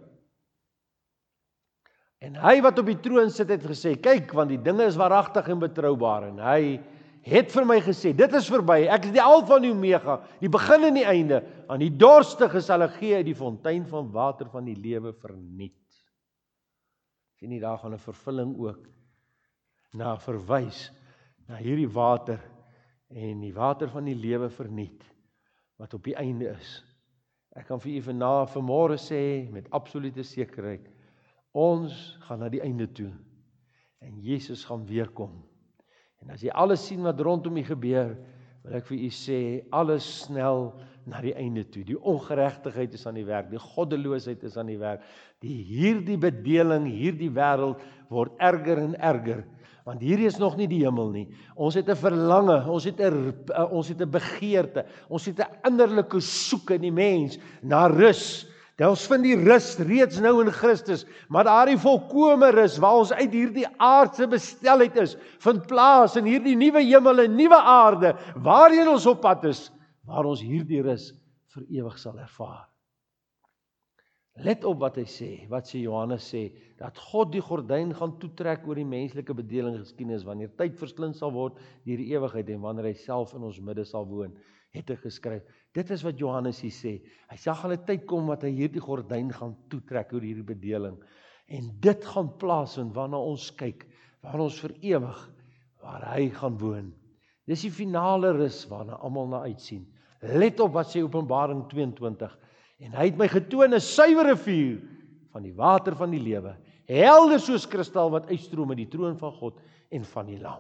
[SPEAKER 1] En hy wat op die troon sit het gesê, kyk, want die dinge is waaragtig en betroubaar. En hy het vir my gesê, dit is verby, ek is die Alfa en die Omega, die begin en die einde. Aan die dorstige sal ek gee uit die fontein van water van die lewe verniet. Sien nie, daar gaan 'n vervulling ook na verwys, na hierdie water en die water van die lewe verniet, wat op die einde is. Ek kan vir u vandag, vanmôre sê, met absolute sekerheid, ons gaan na die einde toe, en Jesus gaan weer kom. En as jy alles sien wat rondom u gebeur, wil ek vir u sê, alles snel na die einde toe. Die ongeregtigheid is aan die werk, die goddeloosheid is aan die werk, die hierdie bedeling, hierdie wêreld word erger en erger, want hierdie is nog nie die hemel nie. Ons het 'n verlange, ons het 'n ons het 'n begeerte, ons het 'n innerlike soeke in die mens na rus. Ons vind die rus reeds nou in Christus, maar daardie volkome rus waar ons uit hierdie aardse bestelheid is, vind plaas in hierdie nuwe hemel en nuwe aarde, waarheen ons op pad is, waar ons hierdie rus vir ewig sal ervaar. Let op wat hy sê, wat sê Johannes sê, dat God die gordyn gaan toetrek oor die menslike bedeling geskiedenis, wanneer tyd verslind sal word deur die ewigheid en wanneer hy self in ons midde sal woon, het hy geskryf. Dit is wat Johannes hier sê. Hy sê gaan 'n tyd kom wat hy hierdie gordyn gaan toetrek oor hierdie bedeling. En dit gaan plaasvind waarna ons kyk, waar ons vir ewig, waar hy gaan woon. Dis die finale rus waarna almal na uitsien. Let op wat sê Openbaring tweeëntwintig. En hy het my getoon 'n suiwere vuur van die water van die lewe, helder soos kristal wat uitstroom uit die troon van God en van die Lam.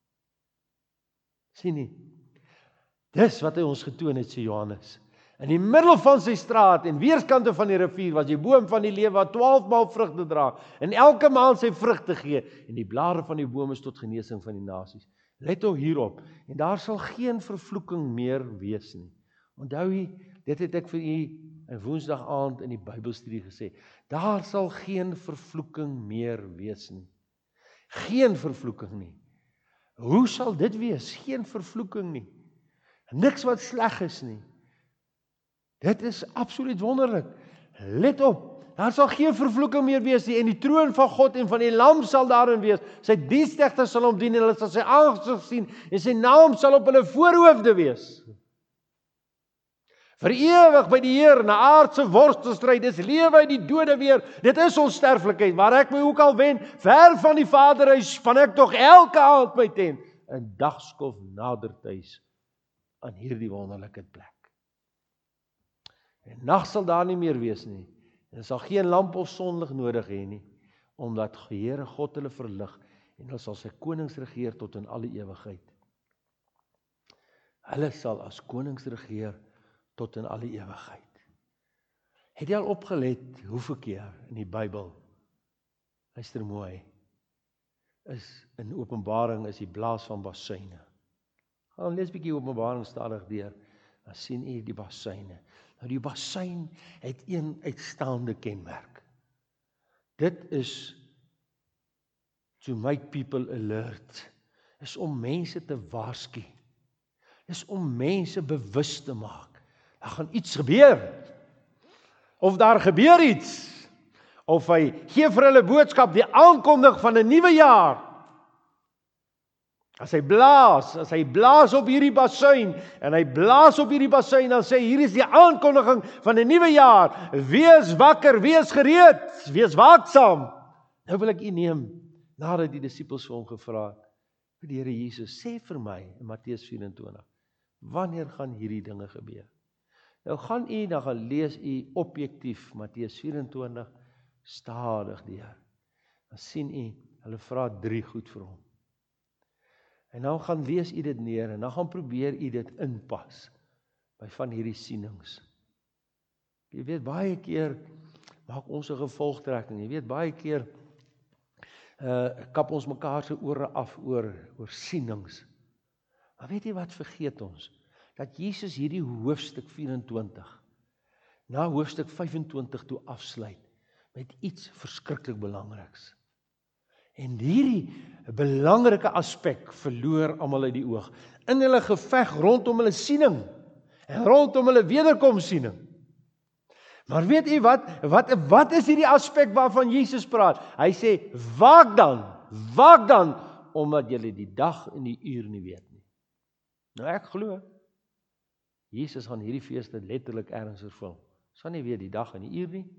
[SPEAKER 1] Sien nie? Dis wat hy ons getoon het, sê Johannes. In die middel van sy straat en weerskante van die rivier was die boom van die lewe wat twaalf maal vrugte dra en elke maand sy vrugte gee en die blare van die boom is tot genesing van die nasies. Let op hierop en daar sal geen vervloeking meer wees nie. Onthou jy, dit het ek vir u in Woensdag aand in die Bybelstudie gesê. Daar sal geen vervloeking meer wees nie. Geen vervloeking nie. Hoe sal dit wees? Geen vervloeking nie. Niks wat sleg is nie. Dit is absoluut wonderlik. Let op, daar sal geen vervloeking meer wees nie, en die troon van God en van die Lam sal daarin wees. Sy dienstknegte sal hom dien en hulle sal sy aangesig sien en sy naam sal op hulle voorhoofde wees. Vir ewig by die Heer, na aardse worstelstryd, dis lewe uit die dode weer, dit is onsterflikheid, waar ek my ook al wen, ver van die Vaderhuis, span ek tog elke aand my tent, 'n dagskof nader tuis, aan hierdie wonderlike plek. En nag sal daar nie meer wees nie, en er sal geen lamp of sonlig nodig hê nie, omdat die Here God hulle verlig, en hulle sal sy konings regeer tot in alle ewigheid. Hulle sal as konings regeer tot in alle ewigheid. Het jy al opgelet hoeveel keer in die Bybel, luister mooi, is in Openbaring is die blaas van basuine. Gaan lees bietjie Openbaring stadig deur, dan sien u die basuine. Nou die basuin het een uitstaande kenmerk. Dit is to make people alert, is om mense te waarsku, is om mense bewus te maak. Daar gaan iets gebeur, of daar gebeur iets, of hy gee vir hulle boodskap, die aankondig van 'n nuwe jaar. As hy blaas, as hy blaas op hierdie basuin, en hy blaas op hierdie basuin, dan sê, hier is die aankondiging van 'n nuwe jaar, wees wakker, wees gereed, wees waaksaam. Nou wil ek u neem, nadat die disippels vir hom gevra het, vir die Here Jesus, sê vir my, in Matteus vyf-en-twintig, wanneer gaan hierdie dinge gebeur? Nou gaan u, dan gaan lees u objektief, Matteus vyf-en-twintig, stadig deur. Dan sien u, hulle vra drie goed vir hom. En dan gaan lees u dit neer, en dan gaan probeer u dit inpas, by van hierdie sienings. Jy weet, baie keer, maak ons 'n gevolgtrekking, jy weet, baie keer, uh, kap ons mekaar se ore af, oor, oor sienings. Maar weet jy wat vergeet ons? Dat Jesus hierdie hoofstuk vyf-en-twintig, na hoofstuk vyf-en-twintig toe afsluit, met iets verskriklik belangriks. En hierdie belangrike aspek verloor almal uit die oog, in hulle geveg rondom hulle siening, en rondom hulle wederkomsiening. Maar weet u wat, wat, wat is hierdie aspek waarvan Jesus praat? Hy sê, waak dan, waak dan, omdat julle die dag en die uur nie weet nie. Nou ek glo, Jesus gaan hierdie feeste letterlik ergens vervul. Ons gaan nie weet die dag en die uur nie.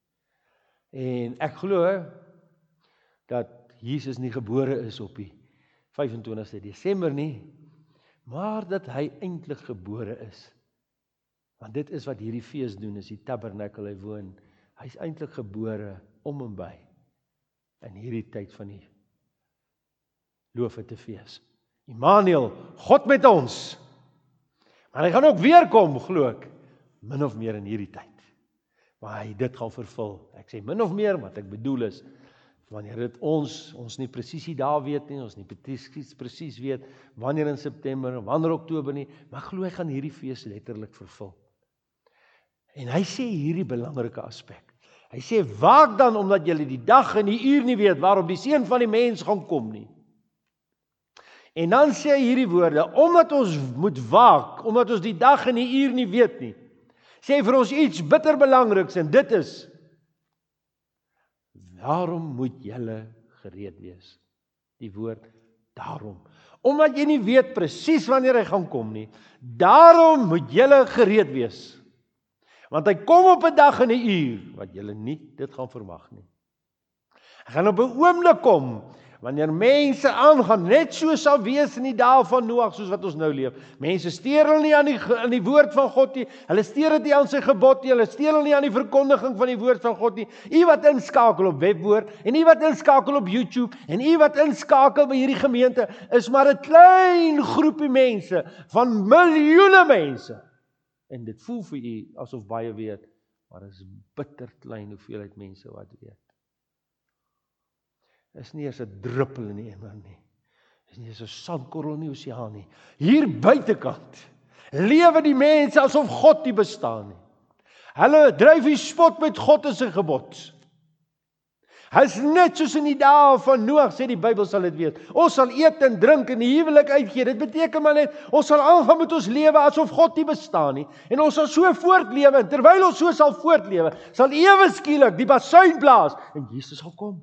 [SPEAKER 1] En ek glo, dat Jesus nie gebore is op die vyf-en-twintigste Desember nie, maar dat hy eintlik gebore is. Want dit is wat hierdie fees doen, is die tabernakel hy woon. Hy is eintlik gebore om en by, in hierdie tyd van die loofete fees. Immanuel, God met ons. Maar hy gaan ook weer kom, glo ek, min of meer in hierdie tyd. Maar hy dit gaan vervul. Ek sê min of meer, wat ek bedoel is, wanneer dit ons, ons nie presies die dae weet nie, ons nie presies, presies weet, wanneer in September, wanneer Oktober nie, maar glo hy gaan hierdie fees letterlik vervul. En hy sê hierdie belangrike aspek. Hy sê, waak dan, omdat julle die dag en die uur nie weet, waarop die Seun van die mens gaan kom nie. En dan sê hy hierdie woorde, omdat ons moet waak, omdat ons die dag en die uur nie weet nie, sê vir ons iets bitter belangriks, en dit is, daarom moet julle gereed wees. Die woord, daarom. Omdat jy nie weet presies wanneer hy gaan kom nie, daarom moet julle gereed wees. Want hy kom op 'n dag en 'n uur, wat julle nie dit gaan verwag nie. Hy gaan op 'n oomblik kom, wanneer mense aangaan, net so sal wees in die dae van Noag, soos wat ons nou leef. Mense steur hulle nie aan die, aan die woord van God nie, hulle steur dit nie aan sy gebod nie, hulle steur hulle nie aan die verkondiging van die woord van God nie. U wat inskakel op Webwoord, en u wat inskakel op YouTube, en u wat inskakel by hierdie gemeente, is maar 'n klein groepie mense, van miljoene mense. En dit voel vir u, asof baie weet, maar is bitter klein hoeveelheid mense wat weet. Is nie eens 'n druppel in die emmer nie. Is nie eens 'n sandkorrel in die oseaan nie. Hier buitekant lewe die mense asof God nie bestaan nie. Hulle dryf die spot met God en sy gebod. Hy is net soos in die dae van Noag, sê die Bybel sal dit weet. Ons sal eet en drink en die huwelik uitgee. Dit beteken maar net, ons sal aangaan met ons lewe asof God nie bestaan nie. En ons sal so voortlewe, en terwyl ons so sal voortlewe, sal ewe skielik die basuin blaas, en Jesus sal kom.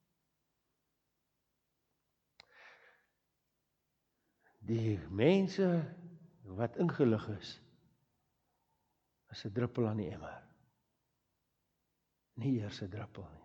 [SPEAKER 1] Die mense wat ingelig is, is 'n druppel aan die emmer. Nie eers 'n druppel nie.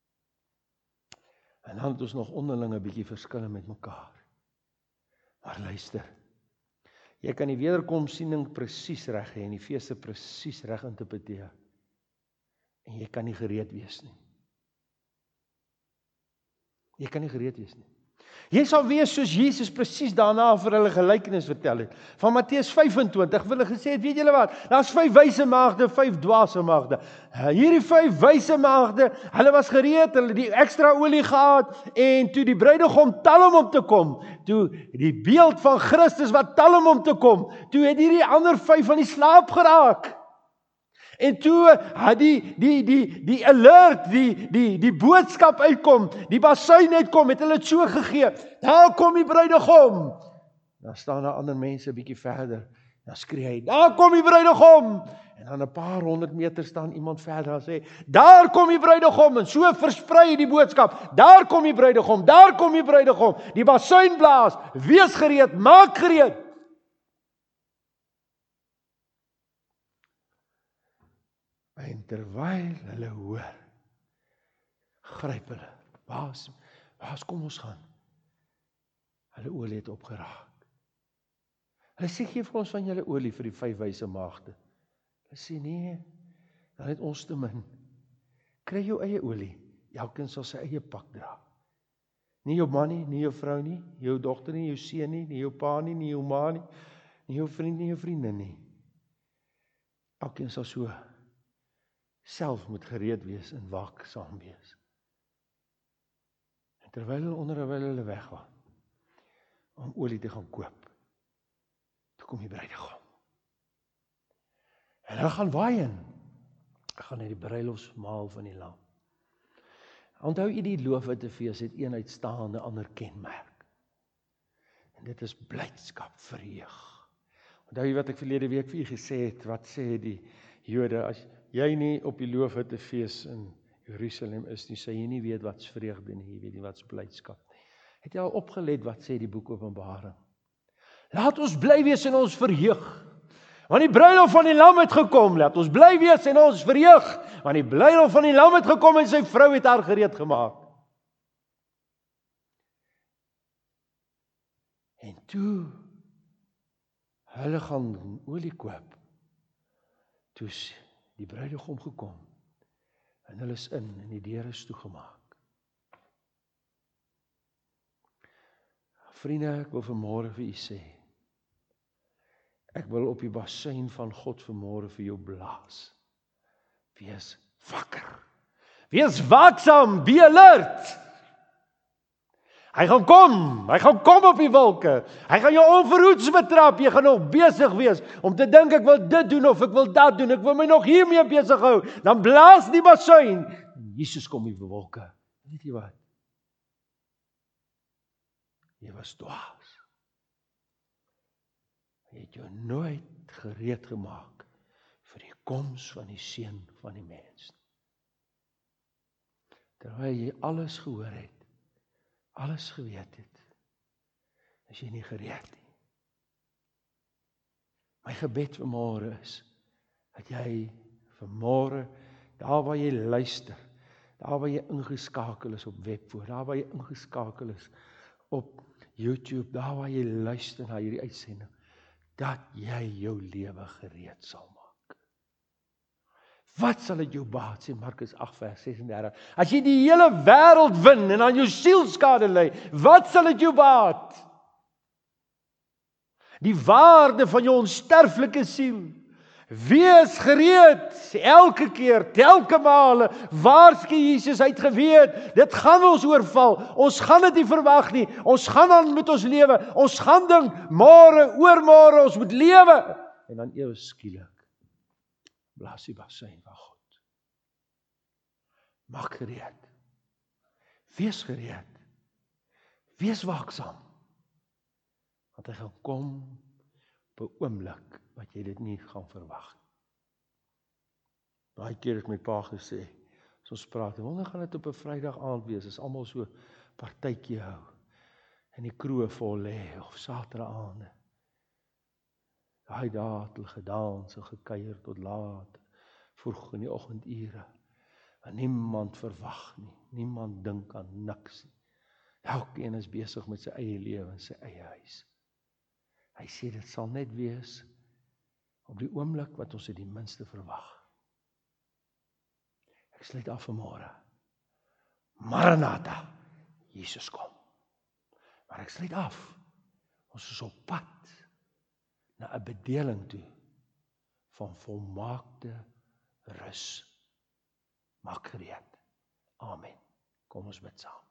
[SPEAKER 1] En dan het ons nog onderling 'n bietjie verskille met mekaar. Maar luister, jy kan die wederkomsiening presies reg hê en die feeste presies reg interpreteer. En jy kan nie gereed wees nie. Jy kan nie gereed wees nie. Jy sal wees soos Jesus presies daarna vir hulle gelykenis vertel het. Van Matteus vyf en twintig, wil hy gesê het, weet julle wat, daar's vyf wyse maagde, vyf dwaase maagde. Hierdie vyf wyse maagde, hulle was gereed, hulle die ekstra olie gehad, en toe die bruidegom tal om om te kom, toe die beeld van Christus wat tal om om te kom, toe het hierdie ander vyf van die slaap geraak. En toe had die die die die alert, die die die boodskap uitkom, die basuin uitkom, het hulle dit so gegee. Daar kom die bruidegom. Dan staan daar ander mense 'n bietjie verder. Dan skree hy, daar kom die bruidegom. En dan 'n paar honderd meter staan iemand verder en sê, daar kom die bruidegom. En so versprei die boodskap. Daar kom die bruidegom, daar kom die bruidegom. Die basuin blaas, wees gereed, maak gereed. En terwyl hulle hoor, gryp hulle, waar waar kom ons gaan? Hulle olie het opgeraak. Hulle sê, gee vir ons van julle olie vir die vyf wyse maagde. Hulle sê, nee, dan het ons te min. Kry jou eie olie, elkeen sal sy eie pak dra. Nie jou man nie, nie jou vrou nie, jou dogter nie, jou seun nie, nie jou pa nie, nie jou ma nie, nie jou vriend nie, jou vriendin nie. Elkeen sal so self moet gereed wees en waaksaam wees. En terwyl hulle onderwyl hulle weggaan, om olie te gaan koop, toe kom die bruidegom. En hulle gaan waai in, hulle gaan na die bruilofsmaal van die lam. Onthou jy die loofhuttefees het een uitstaande ander kenmerk. En dit is blydskap, verheug. Onthou jy wat ek verlede week vir jy gesê het, wat sê die Jode, as jy nie op die loofhuttefees in Jerusalem is nie, sê jy nie weet wat's vreugde nie, jy weet nie wat's blydskap nie. Het jy al opgelet wat sê die boek Openbaring? Laat ons bly wees en ons verheug. Want die bruilof van die lam het gekom, laat ons bly wees en ons verheug. Want die bruilof van die lam het gekom en sy vrou het haar gereed gemaak. En toe, hulle gaan olie koop, toe die bruidegom gekom, en hulle is in, en die deur is toegemaak. Vriende, ek wil vanmôre vir u sê, ek wil op die basuin van God vanmôre vir jou blaas. Wees wakker. Wees waaksaam, be alert. Hy gaan kom, hy gaan kom op die wolke. Hy gaan jou onverhoeds betrap. Jy gaan nog besig wees om te dink ek wil dit doen of ek wil dat doen. Ek wil my nog hiermee besig hou. Dan blaas die basuin. Jesus kom op die wolke. Weet jy wat? Jy was dwaas. Jy het jou nooit gereed gemaak vir die koms van die seun van die mens. Terwyl jy alles gehoor het, alles geweet het, is jy nie gereed nie. My gebed vanmôre is, dat jy vanmôre, daar waar jy luister, daar waar jy ingeskakel is op Webfoor, daar waar jy ingeskakel is op YouTube, daar waar jy luister na hierdie uitsending, dat jy jou lewe gereed sal maak. Wat sal dit jou baat, sê Markus agt vers ses en dertig, as jy die hele wêreld win en aan jou siel skade ly, wat sal dit jou baat? Die waarde van jou onsterflike siel. Wees gereed, elke keer, telke male, waarsku Jesus, hy het geweet, dit gaan ons oorval, ons gaan dit nie verwag nie, ons gaan aan met ons lewe, ons gaan dink, môre, oormôre, ons moet lewe, en dan ewe skielik, blaas die basuin van God. Maak gereed, wees gereed, wees waaksaam, want hy gaan kom op 'n oomblik wat jy dit nie gaan verwag. Baie keer het my pa gesê, as ons praat, wanneer gaan dit op 'n Vrydag aand wees, as almal so partytjie hou, en die kroeg vol lê, of Saterdag aande. Daai dae het hulle gedans en gekuier tot laat, vroeg in die oggendure, en niemand verwag nie, niemand dink aan niks nie. Elkeen is besig met sy eie lewe en sy eie huis. Hy sê dit sal net wees op die oomblik wat ons dit die minste verwag. Ek sluit af vanmôre. Maranatha, Jesus kom. Maar ek sluit af. Ons is op pad na 'n bedeling toe van volmaakte rus. Maak gereed. Amen. Kom ons bid saam.